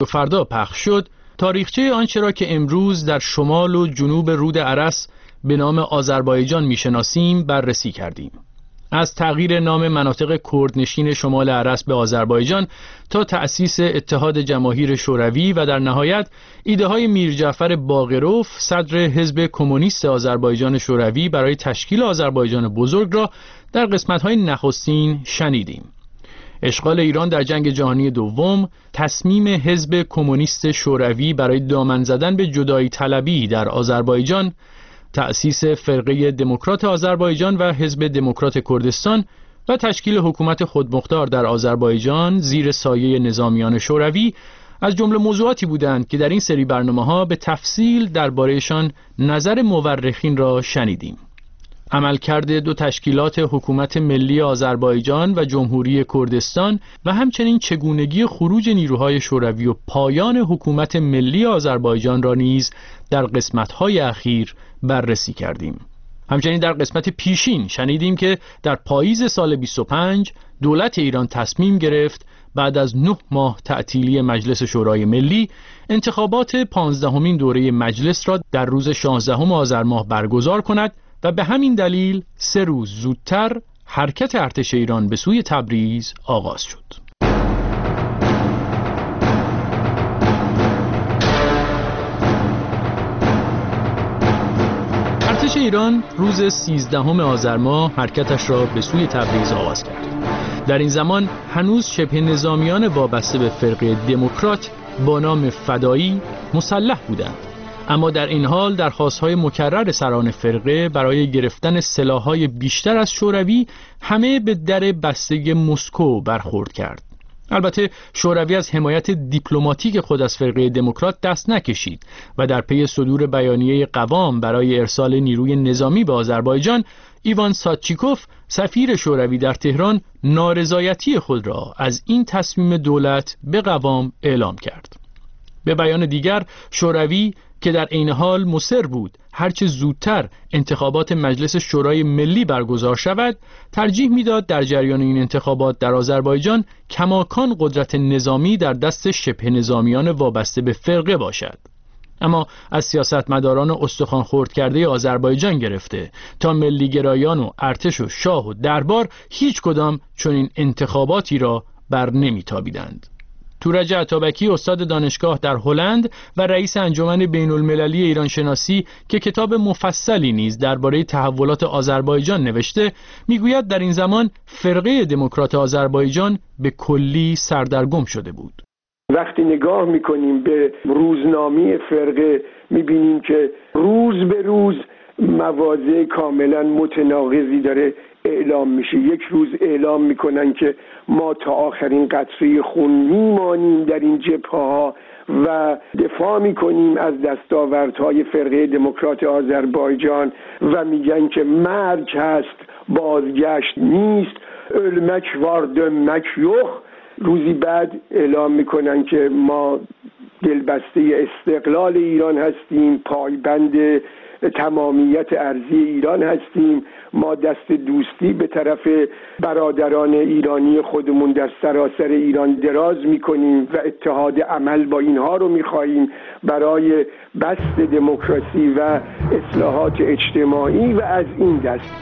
فردا پخش شد، تاریخچه آنچه را که امروز در شمال و جنوب رود ارس به نام آذربایجان میشناسیم بررسی کردیم. از تغییر نام مناطق کردنشین شمال ارس به آذربایجان تا تأسیس اتحاد جماهیر شوروی و در نهایت ایده های میر جعفر باقروف صدر حزب کمونیست آذربایجان شوروی برای تشکیل آذربایجان بزرگ را در قسمت‌های نخستین شنیدیم. اشغال ایران در جنگ جهانی دوم، تصمیم حزب کمونیست شوروی برای دامن زدن به جدایی طلبی در آذربایجان، تأسیس فرقه دموکرات آذربایجان و حزب دموکرات کردستان و تشکیل حکومت خودمختار در آذربایجان زیر سایه نظامیان شوروی از جمله موضوعاتی بودند که در این سری برنامه‌ها به تفصیل درباره‌شان نظر مورخین را شنیدیم. عملکرد دو تشکیلات حکومت ملی آذربایجان و جمهوری کردستان و همچنین چگونگی خروج نیروهای شوروی و پایان حکومت ملی آذربایجان را نیز در قسمت‌های اخیر بررسی کردیم. همچنین در قسمت پیشین شنیدیم که در پاییز سال 25 دولت ایران تصمیم گرفت بعد از 9 ماه تعطیلی مجلس شورای ملی انتخابات 15مین دوره مجلس را در روز 16 آذر ماه برگزار کند و به همین دلیل 3 روز زودتر حرکت ارتش ایران به سوی تبریز آغاز شد. ارتش ایران روز 13 آذر ماه حرکتش را به سوی تبریز آغاز کرد. در این زمان هنوز شبه نظامیان وابسته به فرقه دموکرات با نام فدایی مسلح بودند، اما در این حال درخواست‌های مکرر سران فرقه برای گرفتن سلاح‌های بیشتر از شوروی همه به در بسته مسکو برخورد کرد. البته شوروی از حمایت دیپلماتیک خود از فرقه دموکرات دست نکشید و در پی صدور بیانیه قوام برای ارسال نیروی نظامی به آذربایجان، ایوان ساتچیکوف سفیر شوروی در تهران نارضایتی خود را از این تصمیم دولت به قوام اعلام کرد. به بیان دیگر، شوروی که در عین حال مصر بود هرچه زودتر انتخابات مجلس شورای ملی برگزار شود، ترجیح میداد در جریان این انتخابات در آذربایجان کماکان قدرت نظامی در دست شبه نظامیان وابسته به فرقه باشد. اما از سیاستمداران استخوان خرد کرده آذربایجان گرفته تا ملیگرایان و ارتش و شاه و دربار هیچ کدام چنین انتخاباتی را بر نمیتابیدند. تورج عطابکی استاد دانشگاه در هلند و رئیس انجمن بین المللی ایران شناسی که کتاب مفصلی نیز درباره تحولات آذربایجان نوشته، میگوید در این زمان فرقه دموکرات آذربایجان به کلی سردرگم شده بود. وقتی نگاه میکنیم به روزنامه فرقه میبینیم که روز به روز مواضع کاملا متناقضی داره اعلام میشه. یک روز اعلام میکنن که ما تا آخرین قطره خون میمانیم در این جبهه‌ها و دفاع میکنیم از دستاوردهای فرقه دموکرات آذربایجان و میگن که مرگ هست، بازگشت نیست، ölmek var dönmek yok. روزی بعد اعلام میکنن که ما دلبسته استقلال ایران هستیم، پایبند تمامیت ارضی ایران هستیم، ما دست دوستی به طرف برادران ایرانی خودمون در سراسر ایران دراز میکنیم و اتحاد عمل با اینها رو میخواهیم برای بسط دموکراسی و اصلاحات اجتماعی و از این دست.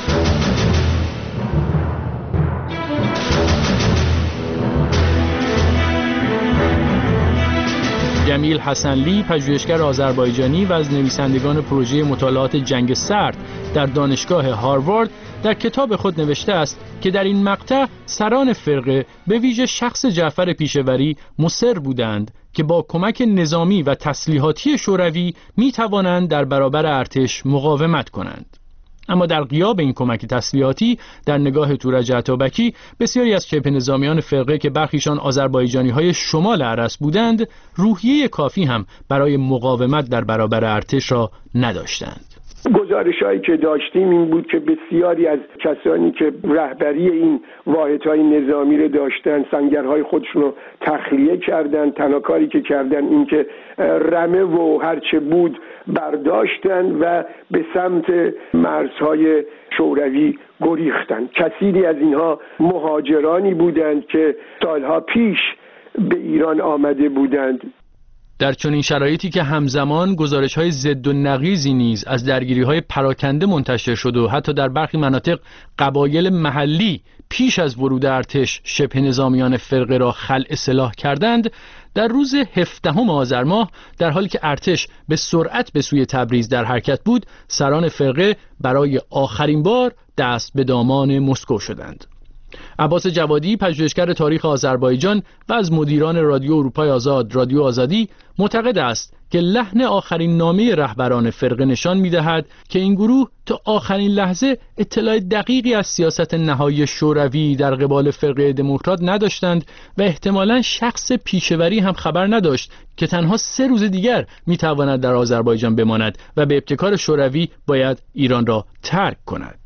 جمیل حسنلی، پژوهشگر آذربایجانی و از نویسندگان پروژه مطالعات جنگ سرد در دانشگاه هاروارد، در کتاب خود نوشته است که در این مقطع سران فرقه به ویژه شخص جعفر پیشوری مصر بودند که با کمک نظامی و تسلیحاتی شوروی می توانند در برابر ارتش مقاومت کنند. اما در غیاب این کمک تسلیحاتی، در نگاه تورج عطابکی، بسیاری از شبه نظامیان فرقه که برخیشان آذربایجانی‌های شمال ارس بودند، روحیه کافی هم برای مقاومت در برابر ارتش را نداشتند. گزارش‌هایی که داشتیم این بود که بسیاری از کسانی که رهبری این واحدهای نظامی رو داشتن سنگرهای خودشون رو تخلیه کردن. تنها کاری که کردن این که رمه و هرچه بود برداشتن و به سمت مرزهای شوروی گریختن. کثیری از اینها مهاجرانی بودند که سالها پیش به ایران آمده بودند. در چنین شرایطی که همزمان گزارش‌های ضد و نقیضی نیز از درگیری‌های پراکنده منتشر شد و حتی در برخی مناطق قبایل محلی پیش از ورود ارتش شبه نظامیان فرقه را خلع سلاح کردند، در روز 17 آذر ماه در حالی که ارتش به سرعت به سوی تبریز در حرکت بود، سران فرقه برای آخرین بار دست به دامان مسکو شدند. عباس جوادی، پژوهشگر تاریخ آذربایجان و از مدیران رادیو اروپای آزاد، رادیو آزادی، معتقد است که لحن آخرین نامه رهبران فرقه نشان می‌دهد که این گروه تا آخرین لحظه اطلاع دقیقی از سیاست نهایی شوروی در قبال فرقه دموکرات نداشتند و احتمالاً شخص پیشوری هم خبر نداشت که تنها 3 روز دیگر می‌تواند در آذربایجان بماند و به ابتکار شوروی باید ایران را ترک کند.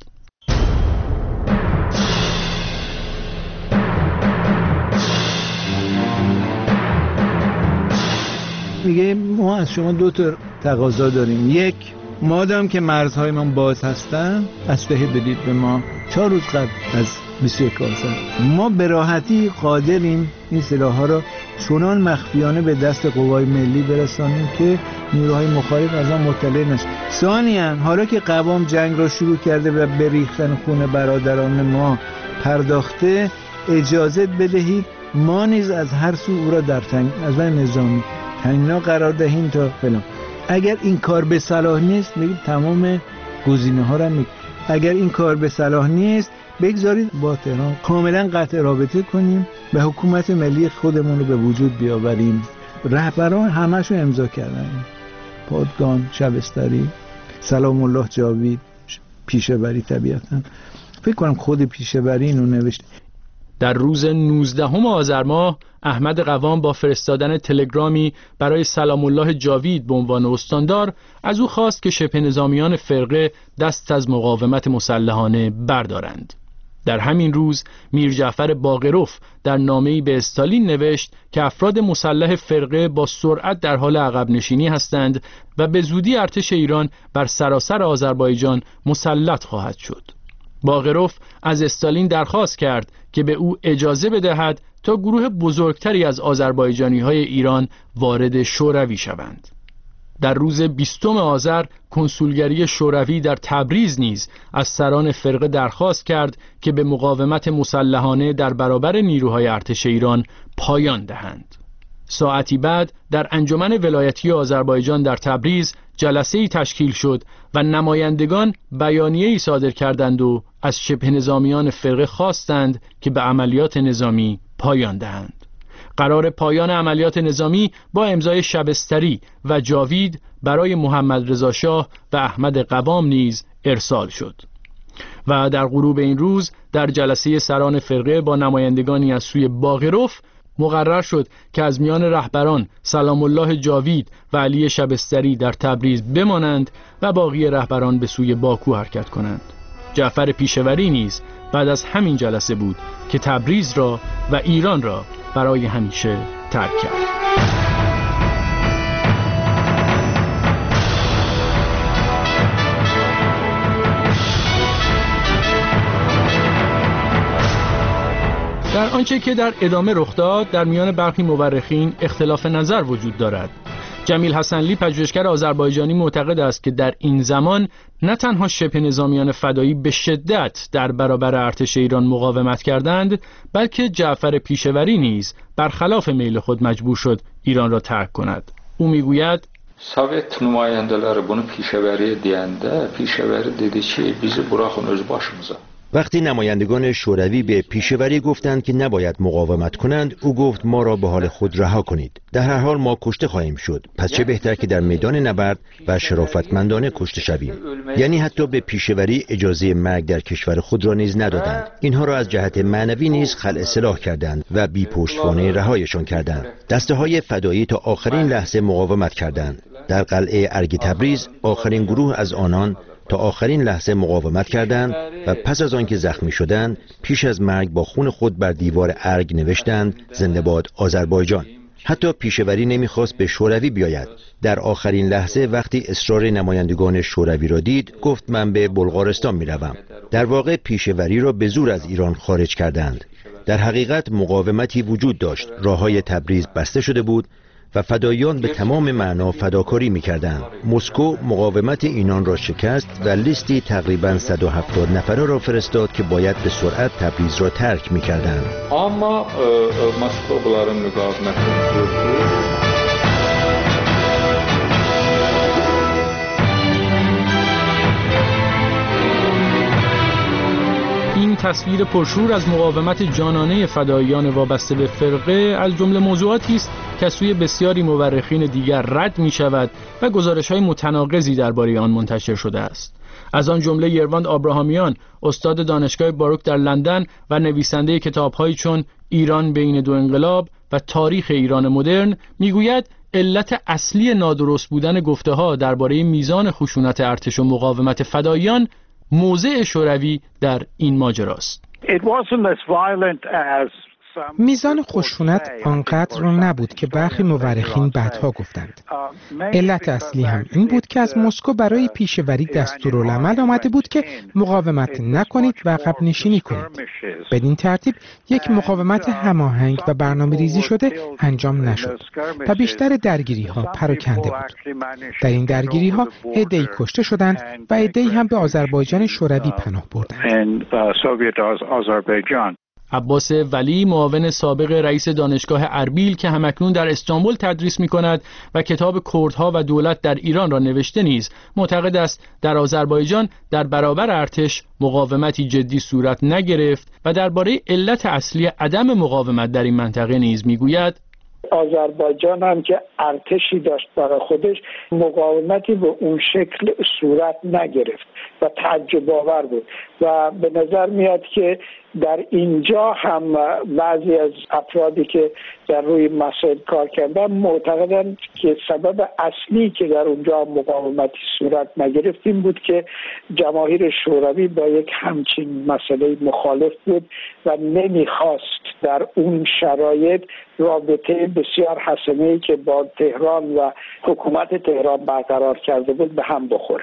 میگه ما از شما 2 تا تقاضا داریم. یک، مادام که مرزهای ما باز هستن اسلحه بدید به ما 4 روز قبل از 21 آذر. ما به راحتی قادریم این سلاح‌ها را چنان مخفیانه به دست قوای ملی برسانیم که نیروهای مخالف از آن مطلع نشن. ثانیاً حالا که قوام جنگ را شروع کرده و به ریختن خون برادران ما پرداخته، اجازه بدهید ما نیز از هر سو او را در از نظامی تنگنا قرار دهیم تا فلان. اگر این کار به صلاح نیست بگید تمام گزینه‌ها را اگر این کار به صلاح نیست بگذارید با تهران کاملا قطع رابطه کنیم و حکومت ملی خودمون رو به وجود بیاوریم. رهبران همشو امضا کردن، پادگان، شبستری، سلام الله جاوید، پیشوری. طبیعتا فکر کنم خود پیشوری اینو نوشته. در روز 19 آذر ماه احمد قوام با فرستادن تلگرامی برای سلام الله جاوید به عنوان استاندار از او خواست که شبه نظامیان فرقه دست از مقاومت مسلحانه بردارند. در همین روز میر جعفر باقروف در نامه‌ای به استالین نوشت که افراد مسلح فرقه با سرعت در حال عقب نشینی هستند و به زودی ارتش ایران بر سراسر آذربایجان مسلط خواهد شد. باقروف از استالین درخواست کرد که به او اجازه بدهد تا گروه بزرگتری از آذربایجانی‌های ایران وارد شوروی شوند. در روز 20 آذر کنسولگری شوروی در تبریز نیز از سران فرقه درخواست کرد که به مقاومت مسلحانه در برابر نیروهای ارتش ایران پایان دهند. ساعتی بعد در انجمن ولایتی آذربایجان در تبریز جلسه‌ای تشکیل شد و نمایندگان بیانیه‌ای صادر کردند و از شبه نظامیان فرقه خواستند که به عملیات نظامی پایان دهند. قرار پایان عملیات نظامی با امضای شبستری و جاوید برای محمد رضا شاه و احمد قوام نیز ارسال شد. و در غروب این روز در جلسه سران فرقه با نمایندگانی از سوی باقروف مقرر شد که از میان رهبران سلام الله جاوید و علی شبستری در تبریز بمانند و باقی رهبران به سوی باکو حرکت کنند. جعفر پیشوری نیز بعد از همین جلسه بود که تبریز را و ایران را برای همیشه ترک کرد. در آنچه که در ادامه رخ داد در میان برخی مورخین اختلاف نظر وجود دارد. جمیل حسنلی پژوهشگر آذربایجانی معتقد است که در این زمان نه تنها شبه نظامیان فدایی به شدت در برابر ارتش ایران مقاومت کردند، بلکه جعفر پیشوری نیز برخلاف میل خود مجبور شد ایران را ترک کند. او میگوید Sovet nümayəndələri bunu پیشوری deyəndə, پیشوری dedi ki, bizi buraxın öz başımıza. وقتی نمایندگان شوروی به پیشوری گفتند که نباید مقاومت کنند، او گفت ما را به حال خود رها کنید. در هر حال ما کشته خواهیم شد، پس چه بهتر که در میدان نبرد و شرافتمندانه کشته شویم. یعنی حتی به پیشوری اجازه مرگ در کشور خود را نیز ندادند. اینها را از جهت معنوی نیز خلع سلاح کردند و بی پشتوانه رهایشان کردند. دسته های فدایی تا آخرین لحظه مقاومت کردند. در قلعه ارگ تبریز آخرین گروه از آنان تا آخرین لحظه مقاومت کردند و پس از آنکه زخمی شدند پیش از مرگ با خون خود بر دیوار ارگ نوشتند زنده باد آذربایجان. حتی پیشوری نمیخواست به شوروی بیاید. در آخرین لحظه وقتی اصرار نمایندگان شوروی را دید، گفت من به بلغارستان میروم. در واقع پیشوری را به زور از ایران خارج کردند. در حقیقت مقاومتی وجود داشت. راههای تبریز بسته شده بود و فداییان به تمام معنا فداکاری می‌کردند. مسکو مقاومت اینان را شکست و لیستی تقریباً 170 نفره را فرستاد که باید به سرعت تبریز را ترک می‌کردند. اما مسکو bunların müqavimətini gördü. این تصویر پرشور از مقاومت جانانه فداییان وابسته به فرقه از جمله موضوعاتی است که از سوی بسیاری مورخین دیگر رد می شود و گزارش‌های متناقضی درباره آن منتشر شده است. از آن جمله یرواند آبراهامیان، استاد دانشگاه باروک در لندن و نویسنده کتاب‌هایی چون ایران بین دو انقلاب و تاریخ ایران مدرن، میگوید علت اصلی نادرست بودن گفته‌ها درباره میزان خشونت ارتش و مقاومت فداییان موضع شوروی در این ماجراست. میزان خشونت آنقدر نبود که برخی مورخین بعدها گفتند. علت اصلی هم این بود که از مسکو برای پیشوری دستورالعمل آمده بود که مقاومت نکنید و عقب نشینی کنید. بدین ترتیب یک مقاومت هماهنگ و برنامه‌ریزی شده انجام نشد و بیشتر درگیری‌ها پراکنده بود. در این درگیری‌ها عده‌ای کشته شدند و عده‌ای هم به آذربایجان شوروی پناه بردند. عباس ولی، معاون سابق رئیس دانشگاه اربیل که همکنون در استانبول تدریس می‌کند و کتاب کردها و دولت در ایران را نوشته نیز، معتقد است در آذربایجان در برابر ارتش مقاومتی جدی صورت نگرفت و درباره علت اصلی عدم مقاومت در این منطقه نیز می‌گوید آذربایجان هم که ارتشی داشت برای خودش، مقاومتی به اون شکل صورت نگرفت و تعجب آور بود و به نظر میاد که در اینجا هم بعضی از افرادی که در روی مسائل کار کردن معتقدند که سبب اصلی که در اونجا مقاومتی صورت نگرفت این بود که جماهیر شوروی با یک همچین مسئله مخالف بود و نمیخواست در اون شرایط رابطه بسیار حسنه‌ای که با تهران و حکومت تهران برقرار کرده بود به هم بخوره.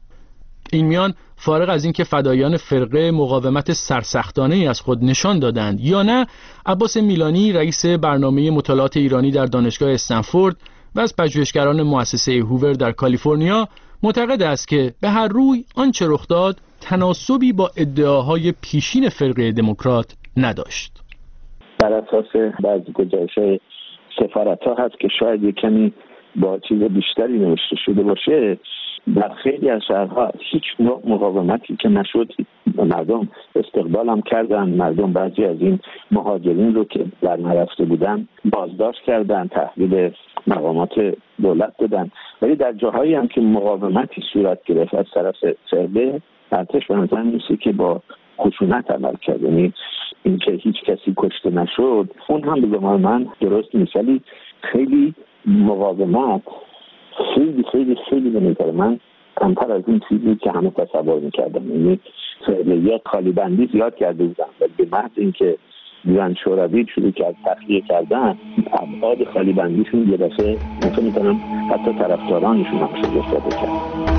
این میان فارغ از اینکه فدایان فرقه مقاومت سرسختانه‌ای از خود نشان دادند یا نه، عباس میلانی، رئیس برنامه مطالعات ایرانی در دانشگاه استنفورد و از پژوهشگران مؤسسه هوور در کالیفرنیا، معتقد است که به هر روی آنچه رخ داد تناسبی با ادعاهای پیشین فرقه دموکرات نداشت. بر اساس بعضی گزارش‌های سفارت‌ها هست که شاید یک کمی با چیز بیشتری نوشته شده باشه. در خیلی از شهرها هیچ نوع مقاومتی که نشد، مردم استقبال هم کردن. مردم بعضی از این مهاجرین رو که در نرفته بودن بازداشت کردن، تحویل مقامات دولت دادن. ولی در جاهایی هم که مقاومتی صورت گرفت از طرف فرقه، ارتش به نظر میسه که با خشونت عمل کرد. یعنی اینکه هیچ کسی کشته نشد اون هم به گمان من درست نیست، ولی خیلی مقاومت خیلی خیلی خیلی به نظر من کمتر از این چیزی که همه تصور میکردن. یعنی یک خالیبندی زیاد کرده بودن و به محض اینکه دیوان شوروی شروع کرد تخلیه کردن، ابعاد خالیبندیشون یه دفعه مثلا میتونم حتی طرفدارانشون هم شده استفاده کرد.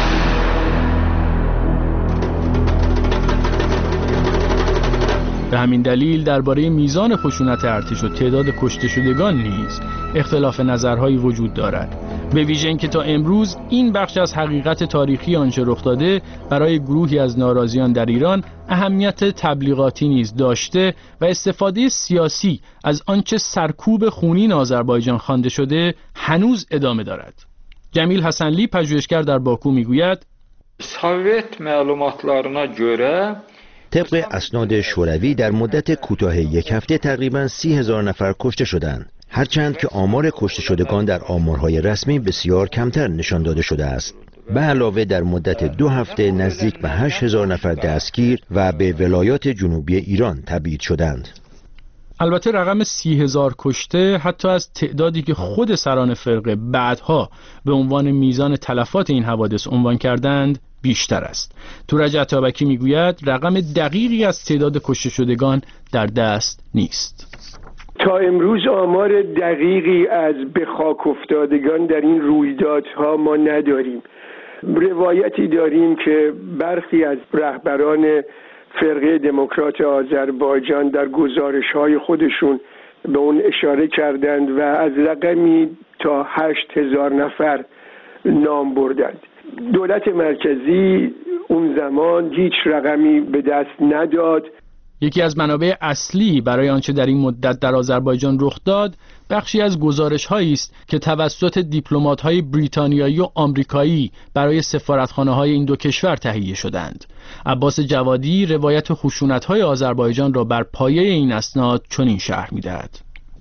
به همین دلیل درباره میزان خشونت ارتش و تعداد کشته شدگان نیز اختلاف نظرهایی وجود دارد، به ویژه اینکه تا امروز این بخش از حقیقت تاریخی آنچه رخ داده برای گروهی از ناراضیان در ایران اهمیت تبلیغاتی نیز داشته و استفاده سیاسی از آنچه سرکوب خونین آذربایجان خوانده شده هنوز ادامه دارد. جمیل حسنلی، پژوهشگر در باکو، میگوید سوویت معلوماتlarına göre طبق اسناد شوروی در مدت کوتاه یک هفته تقریباً 30,000 نفر کشته شدند، هرچند که آمار کشته شدگان در آمارهای رسمی بسیار کمتر نشان داده شده است. به علاوه در مدت 2 هفته نزدیک به 8,000 نفر دستگیر و به ولایات جنوبی ایران تبعید شدند. البته رقم 30,000 کشته حتی از تعدادی که خود سران فرقه بعدها به عنوان میزان تلفات این حوادث عنوان کردند بیشتر است. تورج عطابکی میگوید رقم دقیقی از تعداد کشته شدگان در دست نیست. تا امروز آمار دقیقی از به خاک افتادگان در این رویدادها ما نداریم. روایتی داریم که برخی از رهبران فرقه دموکرات آذربایجان در گزارش‌های خودشون به اون اشاره کردند و از رقمی تا 8,000 نفر نام بردند. دولت مرکزی اون زمان هیچ رقمی به دست نداد. یکی از منابع اصلی برای آنچه در این مدت در آذربایجان رخ داد بخشی از گزارش‌هایی است که توسط دیپلمات‌های بریتانیایی و آمریکایی برای سفارتخانه‌های این دو کشور تهیه شدند. عباس جوادی روایت خشونت‌های آذربایجان را بر پایه این اسناد چنین شرح می‌دهد.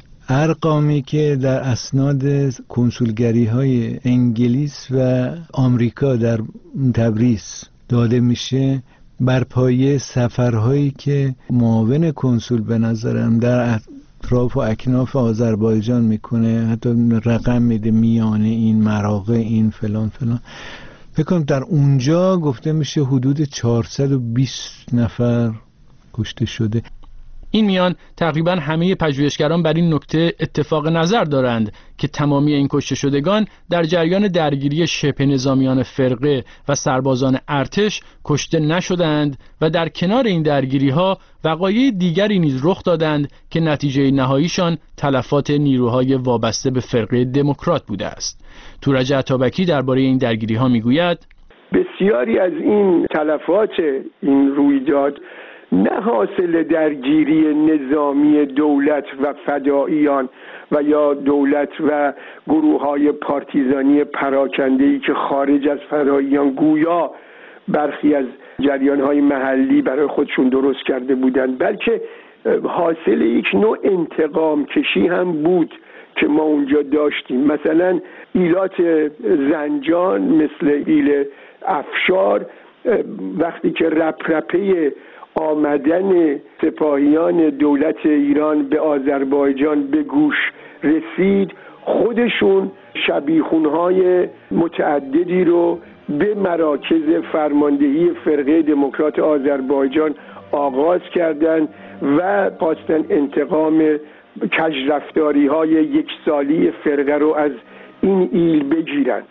ارقامی که در اسناد کنسولگری‌های انگلیس و آمریکا در تبریز داده میشه بر پایه سفرهایی که معاون کنسول به نظرم در اطراف و اکناف آذربایجان میکنه، حتی رقم میده میانه این مراغه این فلان فلان، فکر کنم در اونجا گفته میشه حدود 420 نفر کشته شده. این میان تقریبا همه پژوهشگران بر این نکته اتفاق نظر دارند که تمامی این کشته شدگان در جریان درگیری شبه نظامیان فرقه و سربازان ارتش کشته نشدند و در کنار این درگیری‌ها وقایع دیگری نیز رخ دادند که نتیجه نهاییشان تلفات نیروهای وابسته به فرقه دموکرات بوده است. تورج عطابکی درباره این درگیری‌ها میگوید: بسیاری از این تلفات این رویداد نه حاصل درگیری نظامی دولت و فداییان و یا دولت و گروه‌های پارتیزانی پراکنده‌ای که خارج از فداییان گویا برخی از جریان‌های محلی برای خودشون درست کرده بودند، بلکه حاصل یک نوع انتقام کشی هم بود که ما اونجا داشتیم. مثلا ایلات زنجان مثل ایل افشار وقتی که رپرپه آمدن سپاهیان دولت ایران به آذربایجان به گوش رسید، خودشون شبیخونهای متعددی رو به مراکز فرماندهی فرقه دموکرات آذربایجان آغاز کردند و خواستن انتقام کجرفتاری‌های یک سالی فرقه رو از این ایل بگیرند.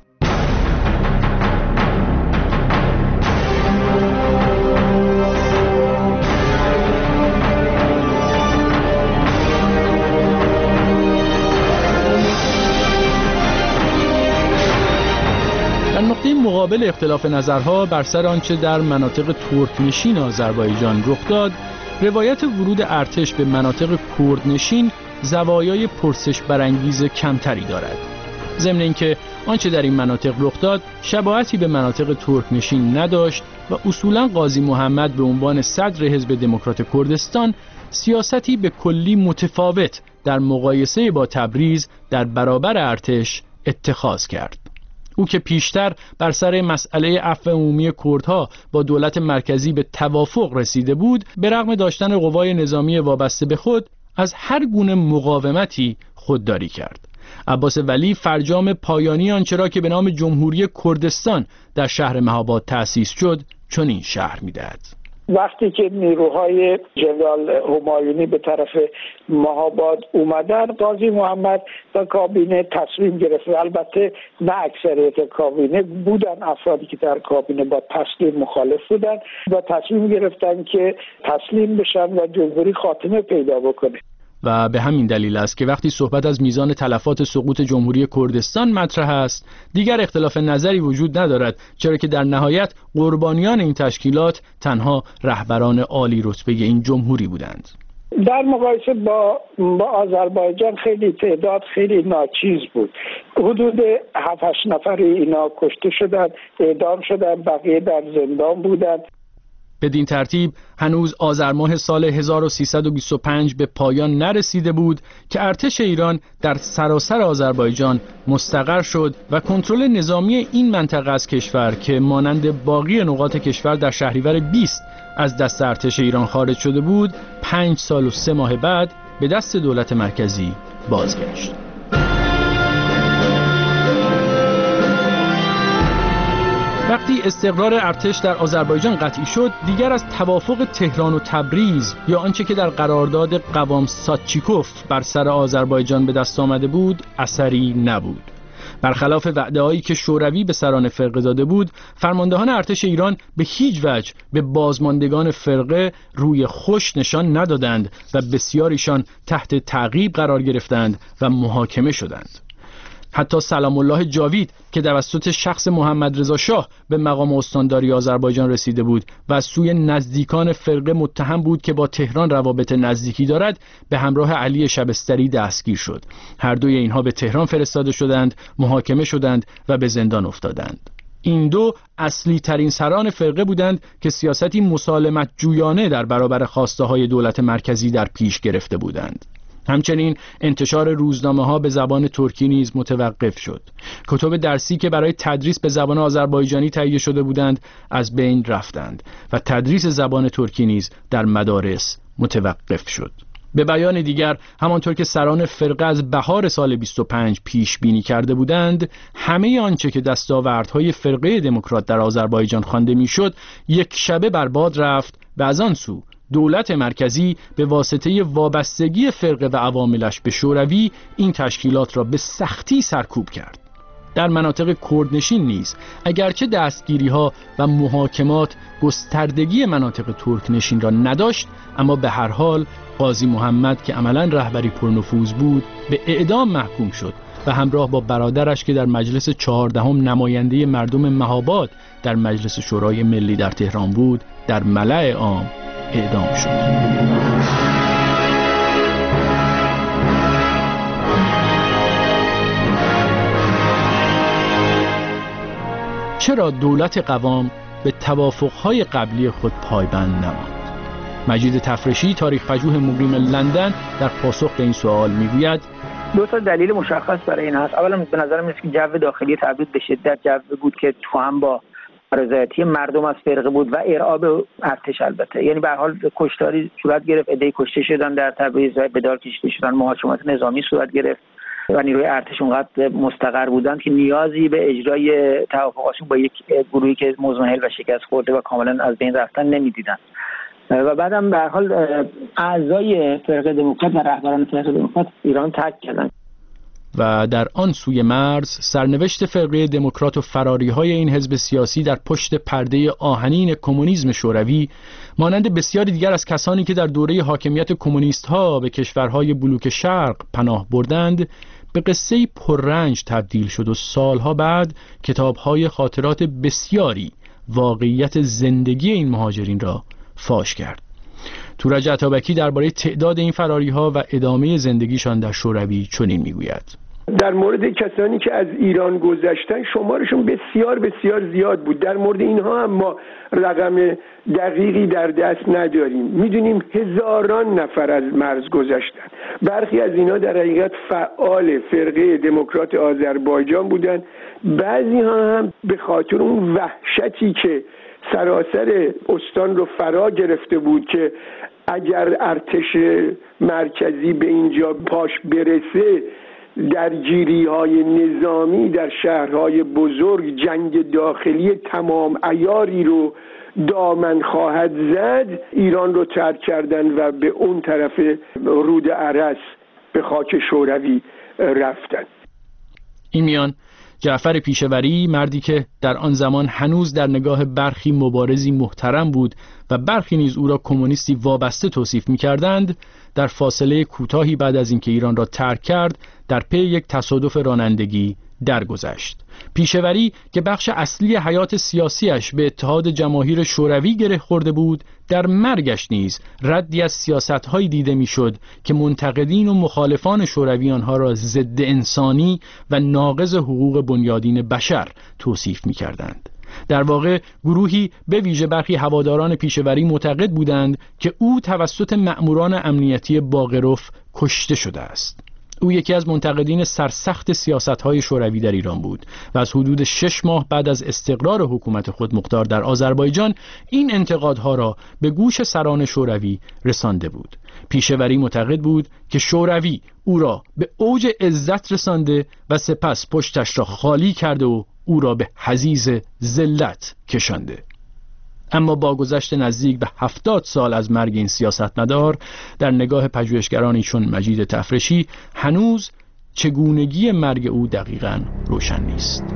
نقطه مقابل اختلاف نظرها بر سر آنچه در مناطق ترکنشین آذربایجان رخ داد، روایت ورود ارتش به مناطق کردنشین زوایای پرسش برانگیز کمتری دارد. ضمن اینکه آنچه در این مناطق رخ داد شباهتی به مناطق ترکنشین نداشت و اصولاً قاضی محمد به عنوان صدر حزب دموکرات کردستان سیاستی به کلی متفاوت در مقایسه با تبریز در برابر ارتش اتخاذ کرد. او که پیشتر بر سر مسئله عفو عمومی کردها با دولت مرکزی به توافق رسیده بود، به رغم داشتن قوای نظامی وابسته به خود از هر گونه مقاومتی خودداری کرد. عباس ولی فرجام پایانی آنچه را که به نام جمهوری کردستان در شهر مهاباد تأسیس شد چنین شرح می‌دهد: وقتی که نیروهای جنرال همایونی به طرف مهاباد اومدن، قاضی محمد و کابینه تصمیم گرفت. البته نه اکثریت کابینه بودن، افرادی که در کابینه با تسلیم مخالف بودن و تصمیم گرفتن که تسلیم بشن و جمهوری خاتمه پیدا بکنه. و به همین دلیل است که وقتی صحبت از میزان تلفات سقوط جمهوری کردستان مطرح است، دیگر اختلاف نظری وجود ندارد، چرا که در نهایت قربانیان این تشکیلات تنها رهبران عالی رتبه این جمهوری بودند. در مقایسه با آذربایجان خیلی تعداد خیلی ناچیز بود. حدود 7-8 نفر اینا کشته شدند، اعدام شدند، بقیه در زندان بودند. بدین ترتیب هنوز آذر ماه سال 1325 به پایان نرسیده بود که ارتش ایران در سراسر آذربایجان مستقر شد و کنترل نظامی این منطقه از کشور که مانند باقی نقاط کشور در شهریور 20 از دست ارتش ایران خارج شده بود، 5 سال و 3 ماه بعد به دست دولت مرکزی بازگشت. وقتی استقرار ارتش در آذربایجان قطعی شد، دیگر از توافق تهران و تبریز یا آنچه که در قرارداد قوام ساتچیکوف بر سر آذربایجان به دست آمده بود اثری نبود. برخلاف وعده‌هایی که شوروی به سران فرقه داده بود، فرماندهان ارتش ایران به هیچ وجه به بازماندگان فرقه روی خوش نشان ندادند و بسیاریشان تحت تعقیب قرار گرفتند و محاکمه شدند. حتی سلام الله جاوید که توسط شخص محمد رضا شاه به مقام استانداری آذربایجان رسیده بود و از سوی نزدیکان فرقه متهم بود که با تهران روابط نزدیکی دارد، به همراه علی شبستری دستگیر شد. هر دوی اینها به تهران فرستاده شدند، محاکمه شدند و به زندان افتادند. این دو اصلی ترین سران فرقه بودند که سیاستی مسالمت جویانه در برابر خواسته های دولت مرکزی در پیش گرفته بودند. همچنین انتشار روزنامه‌ها به زبان ترکی نیز متوقف شد. کتب درسی که برای تدریس به زبان آذربایجانی تهیه شده بودند از بین رفتند و تدریس زبان ترکی نیز در مدارس متوقف شد. به بیان دیگر، همانطور که سران فرقه از بهار سال 25 پیش بینی کرده بودند، همه آنچه که دستاوردهای فرقه دموکرات در آذربایجان خوانده میشد یک شبه برباد رفت و از آن سو دولت مرکزی به واسطه وابستگی فرقه و عواملش به شوروی این تشکیلات را به سختی سرکوب کرد. در مناطق کردنشین نیز اگرچه دستگیری‌ها و محاکمات گستردگی مناطق ترکنشین را نداشت، اما به هر حال قاضی محمد که عملاً رهبری پرنفوذ بود به اعدام محکوم شد و همراه با برادرش که در مجلس 14 نماینده مردم مهاباد در مجلس شورای ملی در تهران بود در ملأ عام اعدام شد. چرا دولت قوام به توافقهای قبلی خود پایبند نماند؟ مجید تفرشی، تاریخ پژوه مقیم لندن، در پاسخ به این سوال میگوید: دو تا دلیل مشخص برای این هست. اولا به نظر میاد که جو داخلی تبعید به شدت جو بود که تو هم با رضایتی مردم از فرقه بود و ارعاب ارتش. البته یعنی به هر حال کشتاری صورت گرفت، عده‌ای کشته شدن در تبریز و به دار کشیده شدن، محاکمات نظامی صورت گرفت و نیروی ارتش اونقدر مستقر بودند که نیازی به اجرای توافقاتشون با یک گروهی که مزمحل و شکست خورده و کاملا از بین رفتن نمیدیدن. و بعدم به هر حال اعضای فرقه دموکرات و رهبران فرقه دموکرات ایران ترک کردند. و در آن سوی مرز سرنوشت فرقه دموکرات و فراری‌های این حزب سیاسی در پشت پرده آهنین کمونیسم شوروی، مانند بسیاری دیگر از کسانی که در دوره حاکمیت کمونیست‌ها به کشورهای بلوک شرق پناه بردند، به قصه‌ای پررنج تبدیل شد و سالها بعد کتاب‌های خاطرات بسیاری واقعیت زندگی این مهاجرین را فاش کرد. تورج عطابکی درباره تعداد این فراری‌ها و ادامه زندگیشان در شوروی چنین میگوید: در مورد کسانی که از ایران گذشتن شمارشون بسیار بسیار زیاد بود. در مورد اینها هم ما رقم دقیقی در دست نداریم. میدونیم هزاران نفر از مرز گذشتن. برخی از اینا در حقیقت فعال فرقه دموکرات آذربایجان بودن. بعضی ها هم به خاطر اون وحشتی که سراسر استان رو فرا گرفته بود که اگر ارتش مرکزی به اینجا پاش برسه درگیری‌های نظامی در شهرهای بزرگ، جنگ داخلی تمام عیاری رو دامن خواهد زد، ایران رو ترک کردن و به اون طرف رود ارس به خاک شوروی رفتن. این میان جعفر پیشوری، مردی که در آن زمان هنوز در نگاه برخی مبارزی محترم بود و برخی نیز او را کمونیستی وابسته توصیف می‌کردند، در فاصله کوتاهی بعد از اینکه ایران را ترک کرد در پی یک تصادف رانندگی درگذشت. پیشوری که بخش اصلی حیات سیاسیش به اتحاد جماهیر شوروی گره خورده بود، در مرگش نیز ردی از سیاست‌هایی دیده می‌شد که منتقدین و مخالفان شوروی آنها را ضد انسانی و ناقض حقوق بنیادین بشر توصیف می‌کردند. در واقع گروهی به ویژه برخی هواداران پیشوری معتقد بودند که او توسط مأموران امنیتی باقرف کشته شده است. او یکی از منتقدین سرسخت سیاست‌های شوروی در ایران بود و از حدود 6 ماه بعد از استقرار حکومت خودمختار در آذربایجان این انتقادها را به گوش سران شوروی رسانده بود. پیشوری معتقد بود که شوروی او را به اوج عزت رسانده و سپس پشتش را خالی کرده و او را به حضیض ذلت کشانده. اما با گذشت نزدیک به 70 سال از مرگ این سیاستمدار، در نگاه پژوهشگرانی چون مجید تفرشی هنوز چگونگی مرگ او دقیقاً روشن نیست.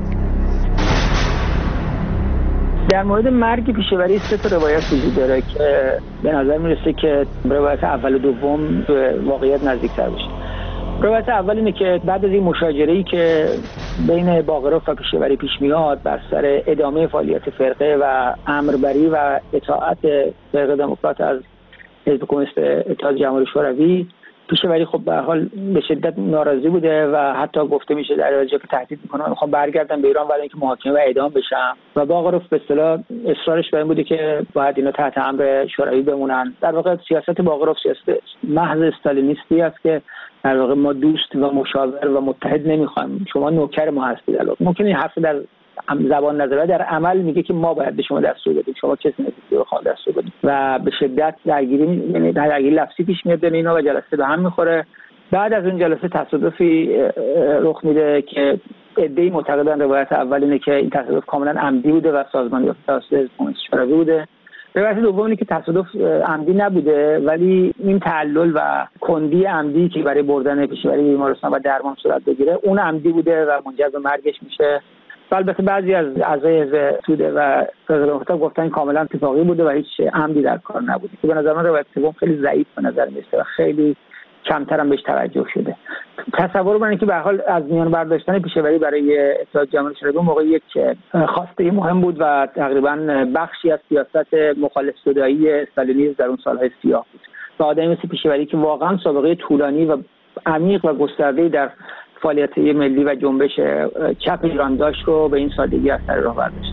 در مورد مرگ پیشوری 3 روایت وجود داره که به نظر میرسه که روایت اول و دوم به واقعیت نزدیک‌تر باشه. روایت اول اینه که بعد از این مشاجره‌ای که بین باقرов و پیشوری پیش میاد بر سر ادامه فعالیت فرقه و امربری و اطاعت فرقه دموکرات از حزب کمونیست اتحاد جماهیر شوروی، پیشوری خب به هر حال به شدت ناراضی بوده و حتی گفته میشه در واقع که تهدید میکنه من میخوام برگردم به ایران ولی اینکه محاکمه و اعدام بشم، و باقرov به اصطلاح اصرارش بر این بوده که باید اینا تحت امر شوروی بمونن. در واقع سیاست باقرov سیاست محض استالینیستی است که در واقع ما دوست و مشاور و متحد نمیخوایم، شما نوکر ما هستید. ممکنه این حرف در زبان نظره در عمل میگه که ما باید به شما دستور بدیم، شما کسی نیستید که بخواد دستور بدید، و به شدت درگیری لفظی پیش میاد بین اینا و جلسه به هم میخوره. بعد از اون جلسه تصادفی رخ میده که عده‌ای معتقدن روایت اول اینه که این تصادف کاملا عمدی بوده و سازمان یافته توسط حزب کمونیست شوروی بوده. روایت دوم اینه که تصادف عمدی نبوده ولی این تعلل و کندی عمدی که برای بردن پیشوری بیمارستان و درمان صورت بگیره اون عمدی بوده و منجر به مرگش میشه. البته بعضی از اعضای حزب توده و فرقه گفتن کاملا اتفاقی بوده و هیچ عمدی در کار نبوده. که به نظر من روایت سوم خیلی ضعیف به نظر میاد و خیلی کمتر هم بهش توجه شده. تصور من اینه که به هر حال از میان برداشتن پیشوری برای اتحاد جماهیر شوروی موقع یک خواسته مهم بود و تقریبا بخشی از سیاست مخالف شدایی استالینیسم در اون سالهای سیاه بود. و آدمی مثل پیشوری که واقعا سابقه طولانی و عمیق و گسترده‌ای در فعالیت ملی و جنبش چپ ایران داشت رو به این سادگی از سر راه برداشت.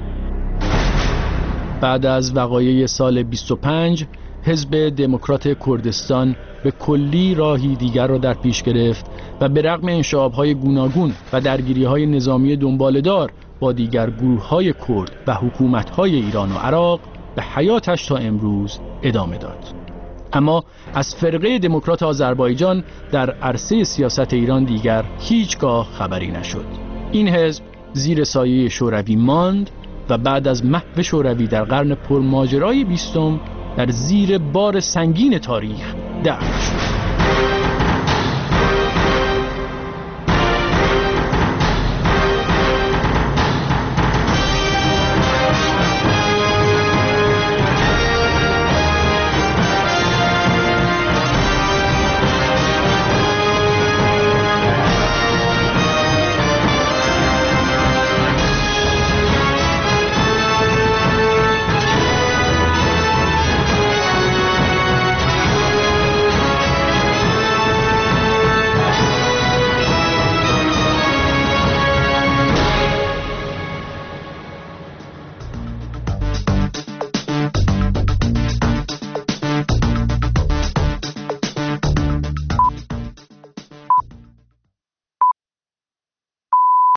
بعد از وقایع سال 25 حزب دموکرات کردستان به کلی راهی دیگر را در پیش گرفت و به رغم انشعاب‌های گوناگون و درگیری‌های نظامی دنباله‌دار با دیگر گروه‌های کرد و حکومت‌های ایران و عراق به حیاتش تا امروز ادامه داد. اما از فرقه دموکرات آذربایجان در عرصه سیاست ایران دیگر هیچگاه خبری نشد. این حزب زیر سایه شوروی ماند و بعد از محو شوروی در قرن پرماجرای 20 در زیر بار سنگین تاریخ دفن شد.